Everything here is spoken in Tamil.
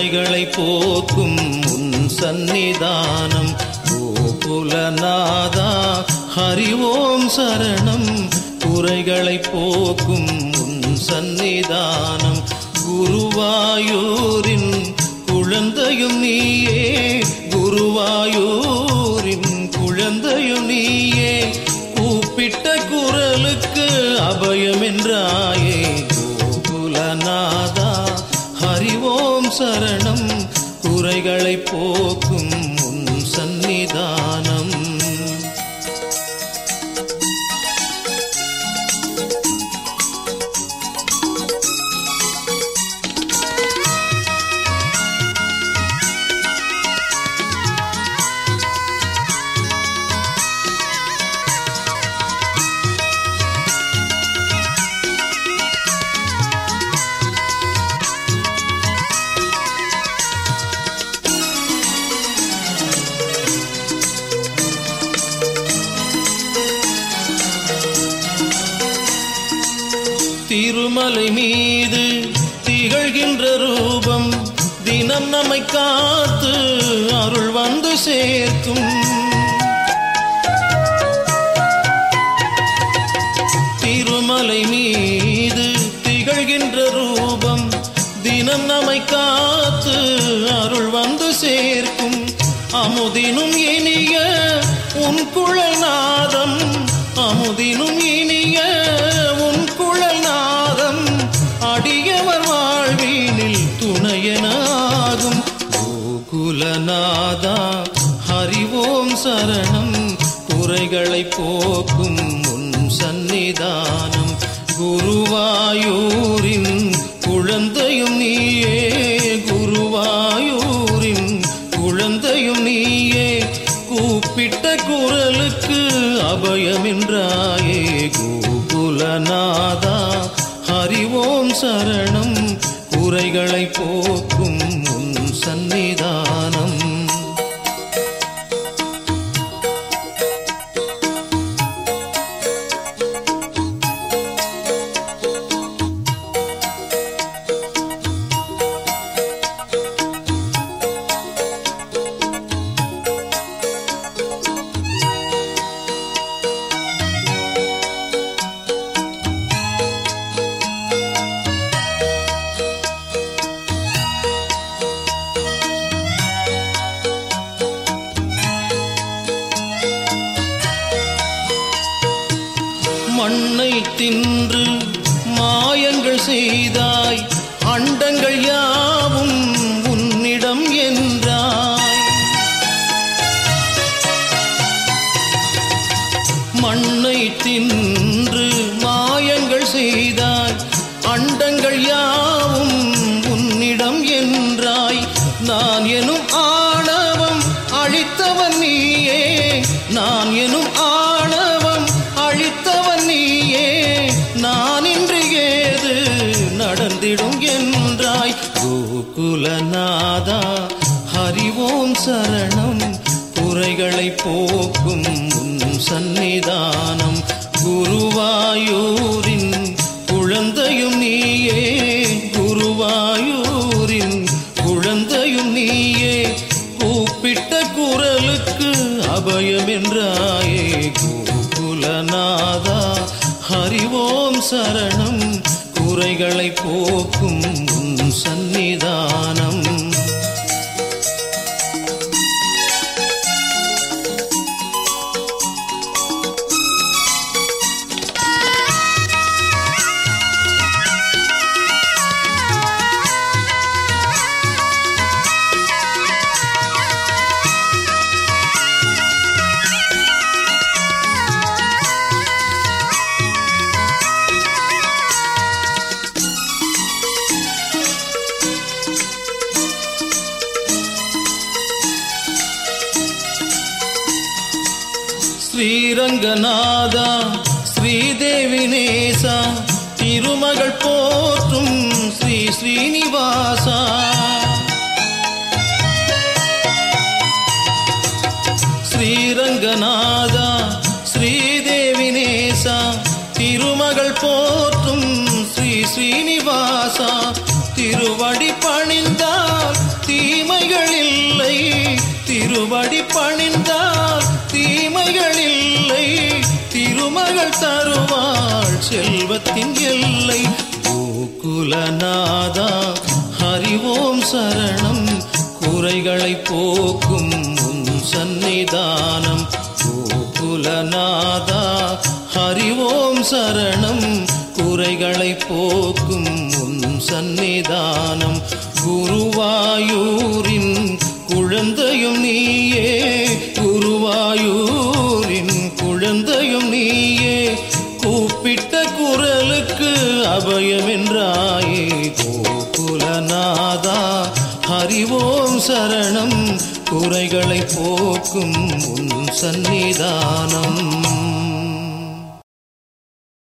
குறைகளை போக்கும் உன் சந்நிதானம். கோகுலநாதா ஹரி ஓம் சரணம். குறைகளை போக்கும் உன் சந்நிதானம். குருவாயூரின் குழந்தையும் நீயே, குருவாயூரின் குழந்தையும் நீயே. கூப்பிட்ட குரலுக்கு அபயம் என்றாயே. கோகுலநாதா ஹரி ஓம் சரணம். குறைகளை போக்கும் உன் சந்நிதானம். திருமலை மீது திகழ்கின்ற ரூபம் தினம் நம்மை காத்து அருள் வந்து சேர்க்கும். திருமலை மீது திகழ்கின்ற ரூபம் தினம் நம்மை காத்து அருள் வந்து சேர்க்கும். அமுதினும் இனிய உன் குழல் நாதம், அமுதினும் இனிய உன் குழல் நாதம். அடியவர் வாழ்வினில் துணையனாகும். கோகுலநாதா ஹரி ஓம் சரணம். குறைகளை போக்கும் உன் சந்நிதானம். குருவாயூரின் குழந்தையும் நீயே, குருவாயூரின் குழந்தையும் நீயே. கூப்பிட்ட குரலுக்கு அபயம் என்றாயே. கோகுலநாதா ஹரி ஓம் சரணம். குறைகளை போக்கும் உன் சந்நிதானம். மண்ணை தின்று மாயங்கள் செய்தாய், அண்டங்கள் யாவும் உன்னிடம் என்றாய். மண்ணை தின்று மாயங்கள் செய்தாய், அண்டங்கள் யாவும் உன்னிடம் என்றாய். நான் எனும் ஆணவம் அழித்தவன் நீயே, நான் எனும் ஆணவம் அழித்தவன் நீயே. நான் இன்று ஏது நடந்திடும் என்றாய். கோகுலநாதா ஹரி ஓம் சரணம். குறைகளை போக்கும் உன் சந்நிதானம். குருவாயூரின் குழந்தையும் நீயே, குருவாயூரின் குழந்தையும் நீயே. கூப்பிட்ட குரலுக்கு அபயம் என்றாயே. கோகுலநாதா ஹரி ஓம் சரணம். குறைகளை போக்கும் உன் சந்நிதானம். ஸ்ரீரங்கநாதா ஸ்ரீதேவி நேசா, திருமகள் போற்றும் ஸ்ரீ ஸ்ரீனிவாசா. ஸ்ரீரங்கநாதா ஸ்ரீதேவி நேசா, திருமகள் போற்றும் ஸ்ரீ ஸ்ரீனிவாசா. திருவடி பணிந்தால் செல்வத்தின் எல்லை. கோகுலநாதா ஹரி ஓம் சரணம், குறைகளை போக்கும் உன் சந்நிதானம். கோகுலநாதா ஹரி ஓம் சரணம், குறைகளை போக்கும் உன் சந்நிதானம். குருவாயூரின் குழந்தையும் நீயே, குருவாயூரின் குழந்தையும் நீயே, கூப்பிட்ட குரலுக்கு அபயம் என்றாயே. கோகுலநாதா ஹரி ஓம் சரணம், குறைகளை போக்கும் உன் சந்நிதானம்.